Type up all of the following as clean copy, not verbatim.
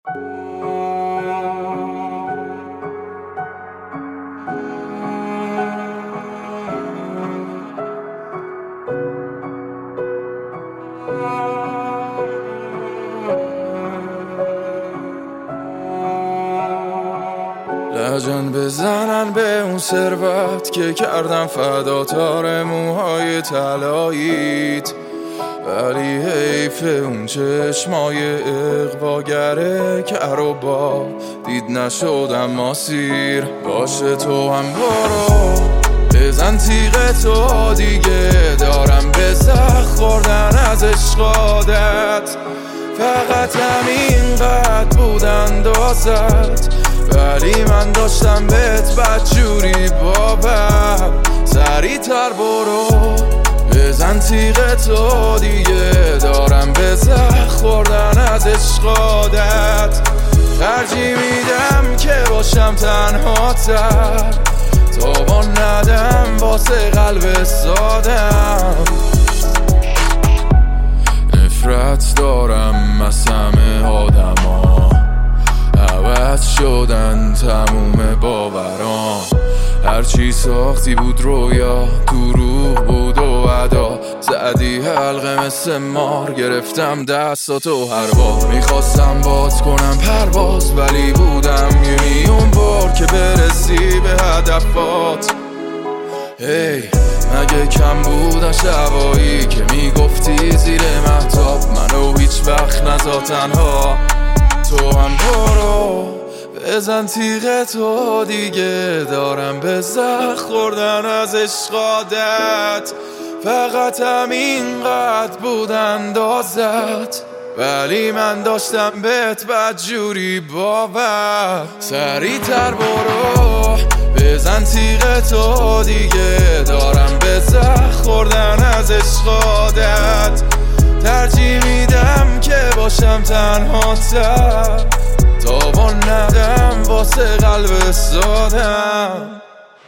لجن بزنن به اون ثروت که کردن فداتار موهای طلاییت، ولی حیف اون چشمای اغواگره که عروبا دید نشدم ماسیر. باشه تو هم برو بزن تیغ تو دیگه، دارم به زخ خوردن از عشقادت. فقط همین قد بود اندازت، ولی من داشتم بهت بدجوری باور. سریع تر برو بزن تیغ تو دیگه، دارم به زخ خوردن از عشقادت. ترجیح میدم که باشم تنها تر، تاوان ندم واسه قلب سادم. نفرت دارم از همه آدما، عوض شدن تموم باوران. هرچی ساختی بود رویا، دروغ بود و ادا. زدی حلقه مثل مار، گرفتم دستاتو هر بار. میخواستم باز کنم پرواز، ولی بودم 1,000,000 بار که برسی به هدفات. هی مگه کم بودن شبایی که میگفتی زیر مهتاب منو هیچ وقت نذار تنها. تو هم برو بزن تیغ تو دیگه، دارم به زخ خوردن از عشقادت. فقط همین قد بود اندازت، ولی من داشتم بهت بدجوری باور. سریع تر برو بزن تیغ تو دیگه، دارم به زخ خوردن از عشقادت. ترجیح میدم که باشم تنها تر، تاوان ندم واسه قلب سادم.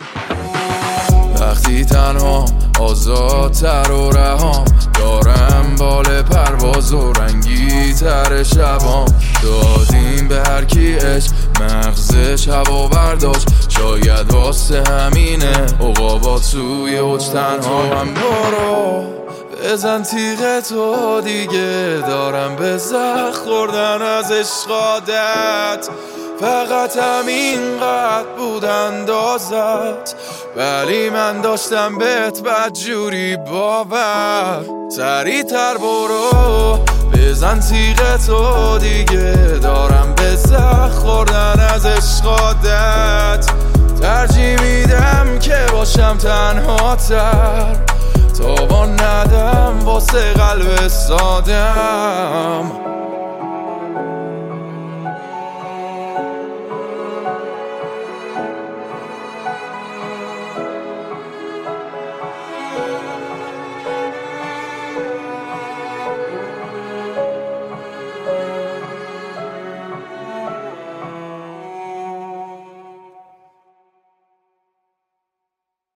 وقتی تنها آزادتر و رهام، دارم بال پرواز و رنگی تر شبام. دادیم به هر کی عشق مغزش هوا برداشت، شاید واسه همینه عقابات توی اوج تنها. هم برو بزن تیغ تو دیگه، دارم به زخ خوردن از عشقادت. فقط همین قد بود اندازت، ولی من داشتم بهت بدجوری باور. سریع تر برو بزن تیغ تو دیگه، دارم به زخ خوردن از عشقادت. ترجیح میدم که باشم تنها تر، تاوان ندم واسه قلب سادم.